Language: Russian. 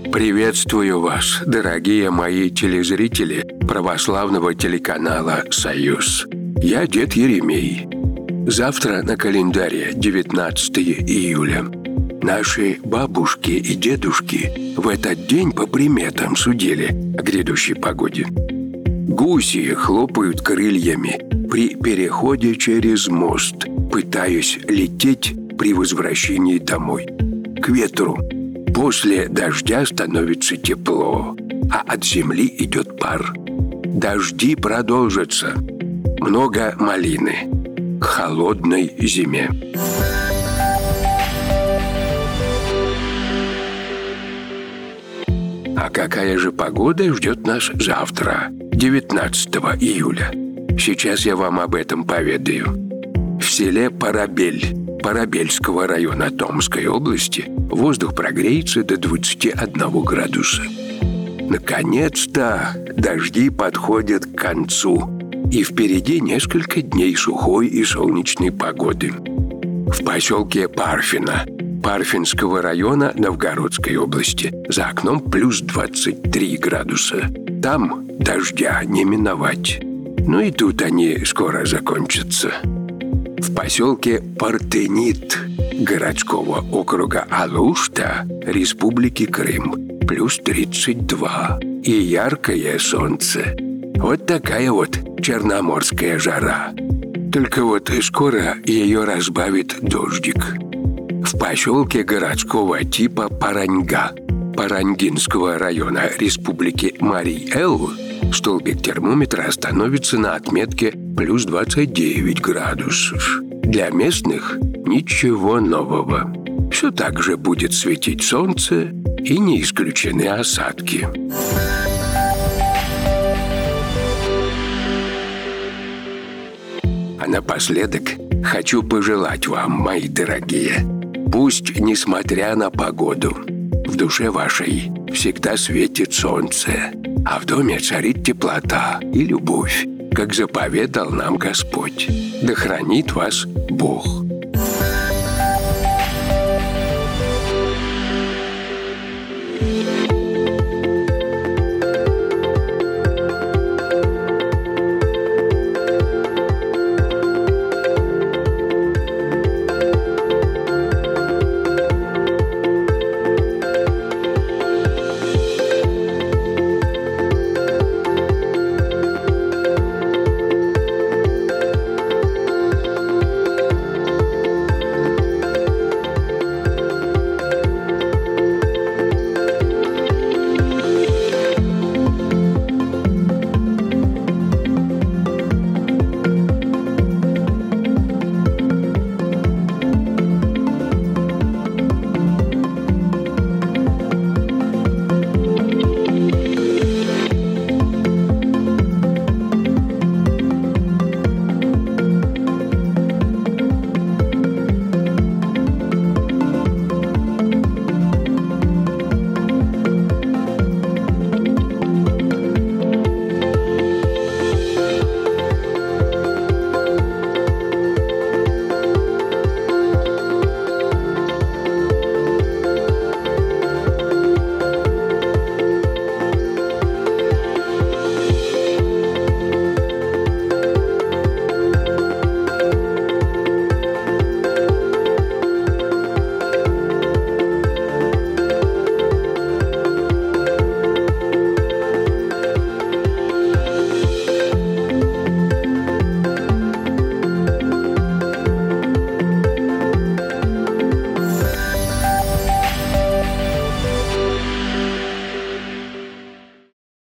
Приветствую вас, дорогие мои телезрители православного телеканала «Союз». Я дед Еремей. Завтра на календаре 19 июля. Наши бабушки и дедушки в этот день по приметам судили о грядущей погоде. Гуси хлопают крыльями при переходе через мост, пытаясь лететь при возвращении домой. К ветру. После дождя становится тепло, а от земли идет пар. Дожди продолжатся. Много малины. К холодной зиме. А какая же погода ждет нас завтра, 19 июля? Сейчас я вам об этом поведаю. В селе Парабель Парабельского района Томской области воздух прогреется до 21 градуса. Наконец-то дожди подходят к концу, и впереди несколько дней сухой и солнечной погоды. В поселке Парфино Парфинского района Новгородской области за окном плюс 23 градуса. Там дождя не миновать. Ну и тут они скоро закончатся. В поселке Партенит городского округа Алушта Республики Крым плюс 32 и яркое солнце. Вот такая вот черноморская жара. Только вот скоро ее разбавит дождик. В поселке городского типа Параньга Парангинского района Республики Марий-Эл столбик термометра остановится на отметке плюс 29 градусов. Для местных ничего нового. Все так же будет светить солнце, и не исключены осадки. А напоследок хочу пожелать вам, мои дорогие, пусть, несмотря на погоду, в душе вашей всегда светит солнце, а в доме царит теплота и любовь, как заповедал нам Господь. Да хранит вас Бог.